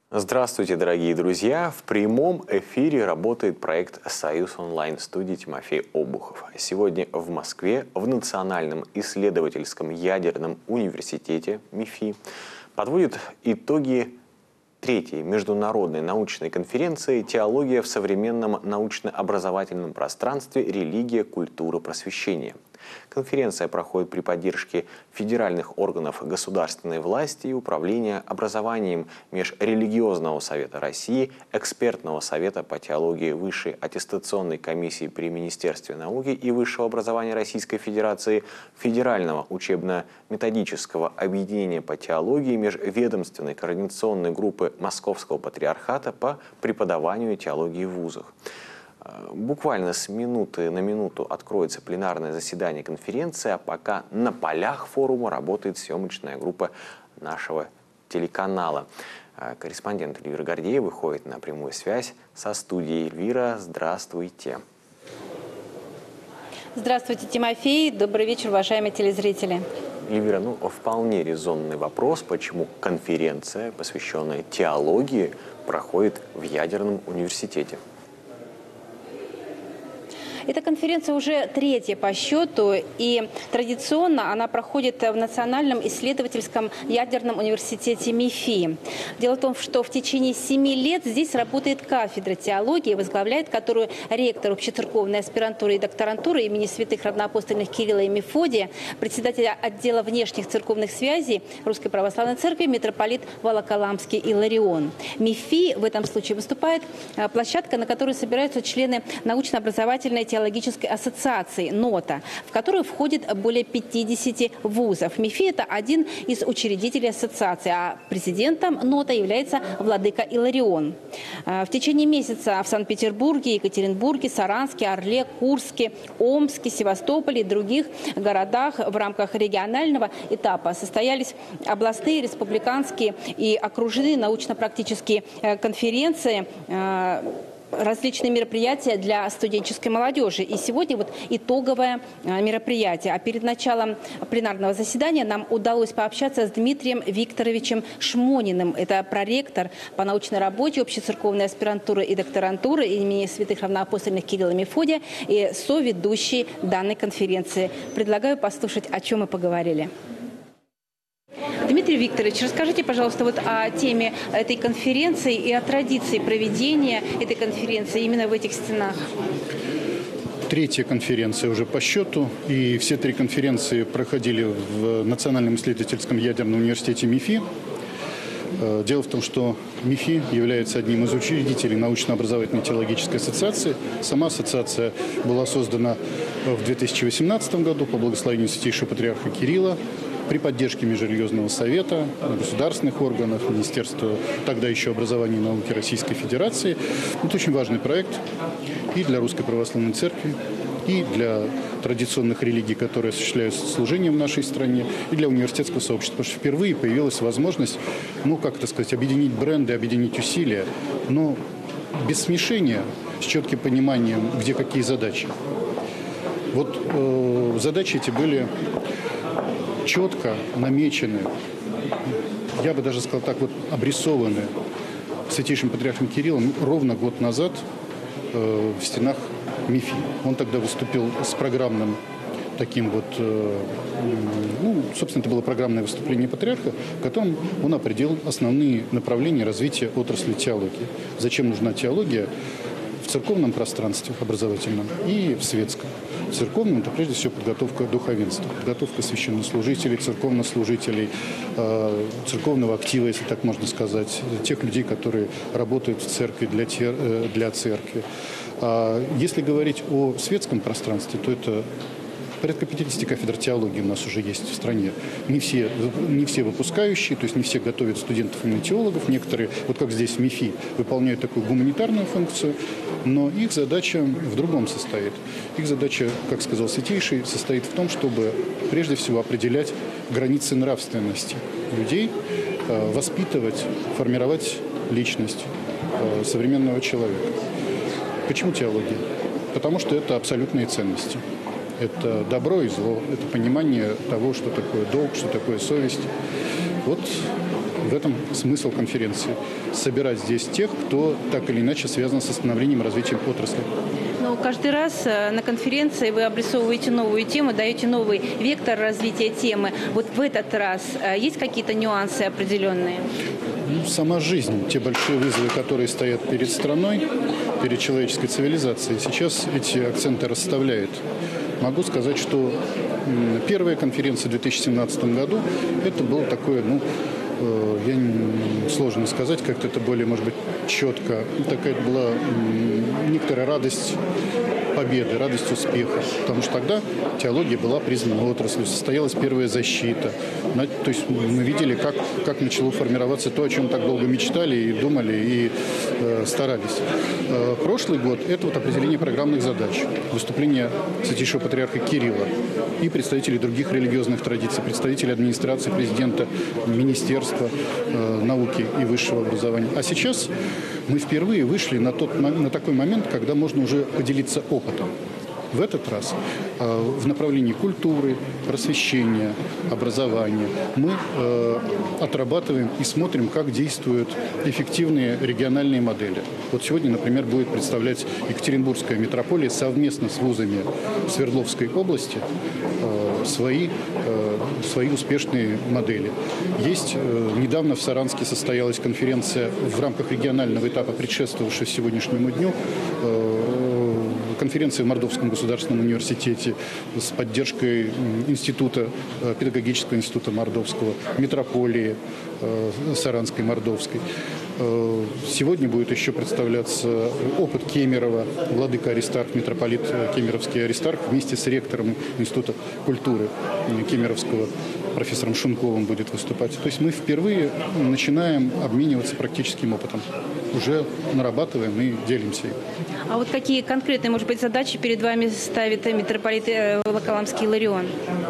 Здравствуйте, дорогие друзья! В прямом эфире работает проект «Союз онлайн» студии Тимофей Обухов. Сегодня в Москве в Национальном исследовательском ядерном университете МИФИ подводят итоги третьей международной научной конференции «Теология в современном научно-образовательном пространстве. Религия, культура, просвещение». Конференция проходит при поддержке федеральных органов государственной власти и управления образованием Межрелигиозного совета России, Экспертного совета по теологии Высшей аттестационной комиссии при Министерстве науки и высшего образования Российской Федерации, Федерального учебно-методического объединения по теологии, Межведомственной координационной группы Московского патриархата по преподаванию теологии в вузах. Буквально с минуты на минуту откроется пленарное заседание конференции, а пока на полях форума работает съемочная группа нашего телеканала. Корреспондент Эльвира Гордеева выходит на прямую связь со студией. Эльвира, здравствуйте. Здравствуйте, Тимофей. Добрый вечер, уважаемые телезрители. Эльвира, вполне резонный вопрос, почему конференция, посвященная теологии, проходит в ядерном университете. Эта конференция уже третья по счету, и традиционно она проходит в Национальном исследовательском ядерном университете МИФИ. Дело в том, что в течение 7 лет здесь работает кафедра теологии, возглавляет которую ректор общецерковной аспирантуры и докторантуры имени святых равноапостольных Кирилла и Мефодия, председатель отдела внешних церковных связей Русской Православной Церкви митрополит Волоколамский Иларион. МИФИ в этом случае выступает площадка, на которой собираются члены научно-образовательной теологической ассоциации НОТА, в которую входит более 50 вузов. МИФИ – это один из учредителей ассоциации, а президентом НОТА является владыка Иларион. В течение месяца в Санкт-Петербурге, Екатеринбурге, Саранске, Орле, Курске, Омске, Севастополе и других городах в рамках регионального этапа состоялись областные, республиканские и окружные научно-практические конференции, различные мероприятия для студенческой молодежи. И сегодня итоговое мероприятие. А перед началом пленарного заседания нам удалось пообщаться с Дмитрием Викторовичем Шмониным. Это проректор по научной работе общецерковной аспирантуры и докторантуры имени святых равноапостольных Кирилла и Мефодия и соведущий данной конференции. Предлагаю послушать, о чем мы поговорили. Дмитрий Викторович, расскажите, пожалуйста, о теме этой конференции и о традиции проведения этой конференции именно в этих стенах. Третья конференция уже по счету, и все три конференции проходили в Национальном исследовательском ядерном университете МИФИ. Дело в том, что МИФИ является одним из учредителей научно-образовательной теологической ассоциации. Сама ассоциация была создана в 2018 году по благословению Святейшего Патриарха Кирилла при поддержке Межрелигиозного совета, государственных органов, Министерства тогда еще образования и науки Российской Федерации. Это очень важный проект и для Русской Православной Церкви, и для традиционных религий, которые осуществляют служение в нашей стране, и для университетского сообщества. Потому что впервые появилась возможность, объединить бренды, объединить усилия, но без смешения, с четким пониманием, где какие задачи. Задачи эти были четко намечены, я бы даже сказал так, обрисованы Святейшим Патриархом Кириллом ровно год назад в стенах МИФИ. Он тогда выступил с программным собственно, это было программное выступление патриарха, в котором он определил основные направления развития отрасли теологии. Зачем нужна теология в церковном пространстве образовательном и в светском. В церковном – это прежде всего подготовка духовенства, подготовка священнослужителей, церковнослужителей, церковного актива, если так можно сказать, тех людей, которые работают в церкви для церкви. Если говорить о светском пространстве, то это порядка 50 кафедр теологии у нас уже есть в стране. Не все выпускающие, то есть не все готовят студентов именно теологов. Некоторые, как здесь в МИФИ, выполняют такую гуманитарную функцию, но их задача в другом состоит. Их задача, как сказал Святейший, состоит в том, чтобы прежде всего определять границы нравственности людей, воспитывать, формировать личность современного человека. Почему теология? Потому что это абсолютные ценности. Это добро и зло, это понимание того, что такое долг, что такое совесть. в этом смысл конференции. Собирать здесь тех, кто так или иначе связан со становлением и развитием отрасли. Но каждый раз на конференции вы обрисовываете новую тему, даете новый вектор развития темы. Вот в этот раз есть какие-то нюансы определенные? Сама жизнь, те большие вызовы, которые стоят перед страной, перед человеческой цивилизацией, сейчас эти акценты расставляет. Могу сказать, что первая конференция в 2017 году, это было такое, сложно сказать, как-то это более, может быть, четко. Такая была некоторая радость победы, радость успеха. Потому что тогда теология была признана отраслью, состоялась первая защита. То есть мы видели, как начало формироваться то, о чем так долго мечтали и думали, и старались. Прошлый год – это вот определение программных задач, выступление Святейшего Патриарха Кирилла и представителей других религиозных традиций, представителей администрации президента, министерства науки и высшего образования. А сейчас мы впервые вышли на такой момент, когда можно уже поделиться опытом. В этот раз в направлении культуры, просвещения, образования мы отрабатываем и смотрим, как действуют эффективные региональные модели. Вот сегодня, например, будет представлять Екатеринбургская митрополия совместно с вузами Свердловской области свои успешные модели. Недавно в Саранске состоялась конференция в рамках регионального этапа, предшествовавшего сегодняшнему дню, конференция в Мордовском государственном университете с поддержкой педагогического института Мордовского, митрополии Саранской, Мордовской. Сегодня будет еще представляться опыт Кемерово, владыка Аристарх, митрополит Кемеровский Аристарх, вместе с ректором Института культуры Кемеровского, профессором Шунковым будет выступать. То есть мы впервые начинаем обмениваться практическим опытом. Уже нарабатываем и делимся. А вот какие конкретные, может быть, задачи перед вами ставит митрополит Волоколамский Иларион?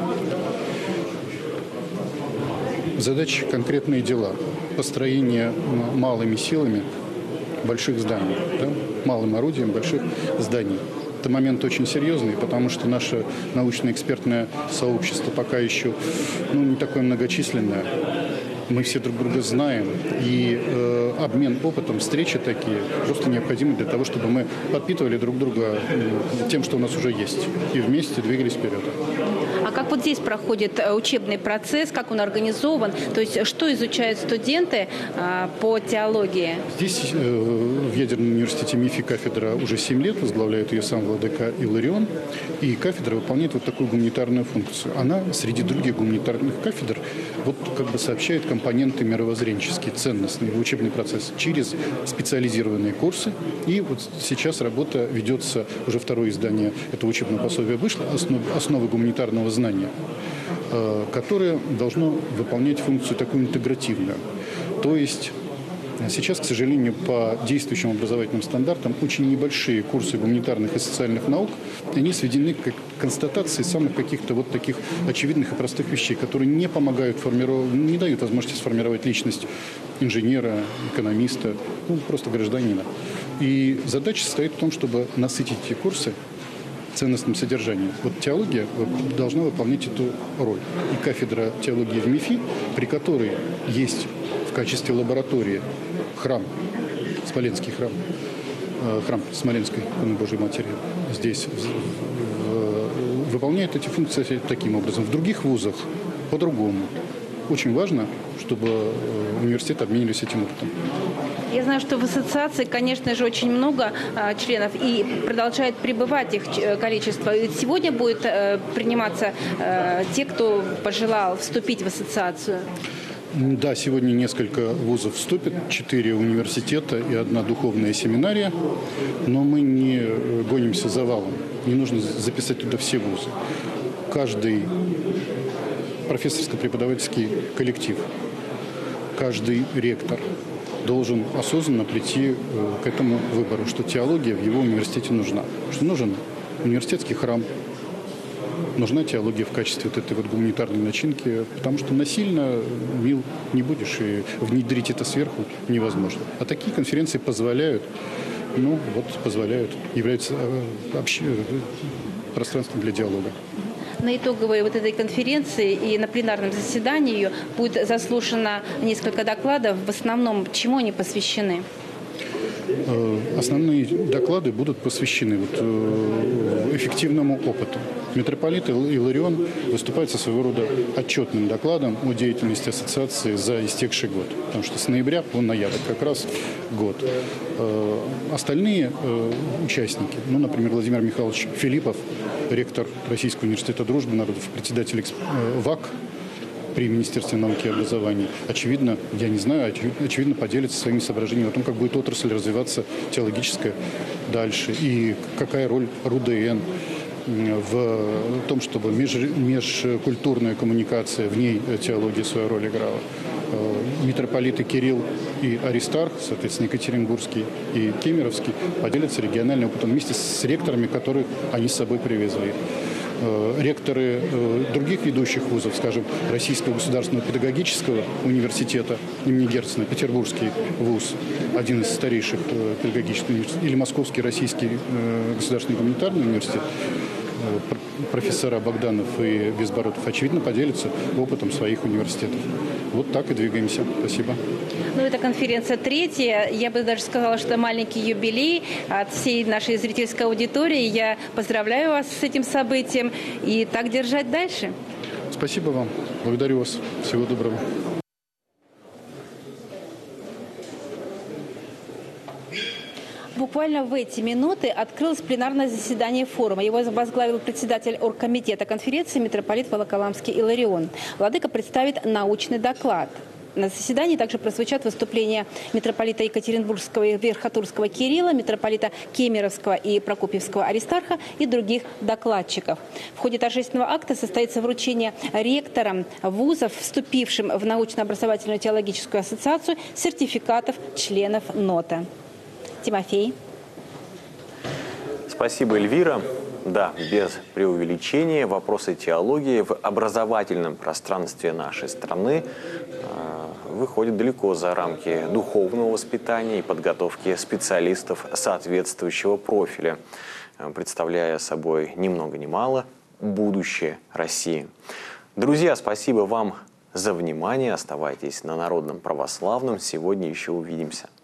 Задачи – конкретные дела. Построение малыми силами больших зданий, да? Малым орудием больших зданий. Это момент очень серьезный, потому что наше научно-экспертное сообщество пока еще не такое многочисленное. Мы все друг друга знаем, и обмен опытом, встречи такие просто необходимы для того, чтобы мы подпитывали друг друга тем, что у нас уже есть, и вместе двигались вперед. А как вот здесь проходит учебный процесс, как он организован? То есть что изучают студенты по теологии? Здесь в Ядерном университете МИФИ кафедра уже 7 лет, возглавляет ее сам владыка Иларион, и кафедра выполняет вот такую гуманитарную функцию. Она среди других гуманитарных кафедр сообщает компоненты мировоззренческие, ценностные в учебный процесс через специализированные курсы. И вот сейчас работа ведется, уже второе издание этого учебного пособия вышло, «Основы гуманитарного знания», которое должно выполнять функцию такую интегративную. То есть сейчас, к сожалению, по действующим образовательным стандартам очень небольшие курсы гуманитарных и социальных наук, они сведены к констатации самых каких-то вот таких очевидных и простых вещей, которые не помогают не дают возможности сформировать личность инженера, экономиста, просто гражданина. И задача состоит в том, чтобы насытить эти курсы ценностным содержанием. Вот теология должна выполнять эту роль. И кафедра теологии в МИФИ, при которой есть в качестве лаборатории храм, Смоленский храм, храм Смоленской Божьей Матери, здесь выполняет эти функции таким образом. В других вузах по-другому. Очень важно, чтобы университеты обменились этим опытом. Я знаю, что в ассоциации, конечно же, очень много членов и продолжает прибывать их количество. И сегодня будет приниматься те, кто пожелал вступить в ассоциацию. Да, сегодня несколько вузов вступят, 4 университета и 1 духовная семинария, но мы не гонимся за валом. Не нужно записать туда все вузы. Каждый профессорско-преподавательский коллектив, каждый ректор должен осознанно прийти к этому выбору, что теология в его университете нужна. Что нужен университетский храм, нужна теология в качестве вот этой вот гуманитарной начинки, потому что насильно мил не будешь, и внедрить это сверху невозможно. А такие конференции позволяют, являются пространством для диалога. На итоговой вот этой конференции и на пленарном заседании ее будет заслушано несколько докладов. В основном чему они посвящены? Основные доклады будут посвящены эффективному опыту. Митрополит Иларион выступает со своего рода отчетным докладом о деятельности ассоциации за истекший год. Потому что с ноября по ноябрь как раз год. Остальные участники, например, Владимир Михайлович Филиппов, ректор Российского университета дружбы народов, председатель ВАК при Министерстве науки и образования, очевидно, я не знаю, очевидно поделится своими соображениями о том, как будет отрасль развиваться теологическая дальше и какая роль РУДН в том, чтобы межкультурная коммуникация, в ней теология свою роль играла. Митрополиты Кирилл и Аристарх, соответственно, Екатеринбургский и Кемеровский, поделятся региональным опытом вместе с ректорами, которых они с собой привезли. Ректоры других ведущих вузов, скажем, Российского государственного педагогического университета имени Герцена, Петербургский вуз, один из старейших педагогических университетов, или Московский российский государственный гуманитарный университет, профессора Богданов и Безбородов, очевидно, поделятся опытом своих университетов. Вот так и двигаемся. Спасибо. Эта конференция третья. Я бы даже сказала, что маленький юбилей от всей нашей зрительской аудитории. Я поздравляю вас с этим событием. И так держать дальше. Спасибо вам. Благодарю вас. Всего доброго. Буквально в эти минуты открылось пленарное заседание форума. Его возглавил председатель оргкомитета конференции митрополит Волоколамский Иларион. Владыка представит научный доклад. На заседании также прозвучат выступления митрополита Екатеринбургского и Верхотурского Кирилла, митрополита Кемеровского и Прокопьевского Аристарха и других докладчиков. В ходе торжественного акта состоится вручение ректорам вузов, вступившим в научно-образовательную теологическую ассоциацию, сертификатов членов НОТА. Тимофей. Спасибо, Эльвира. Да, без преувеличения, вопросы теологии в образовательном пространстве нашей страны выходят далеко за рамки духовного воспитания и подготовки специалистов соответствующего профиля, представляя собой ни много ни мало будущее России. Друзья, спасибо вам за внимание. Оставайтесь на Народном Православном. Сегодня еще увидимся.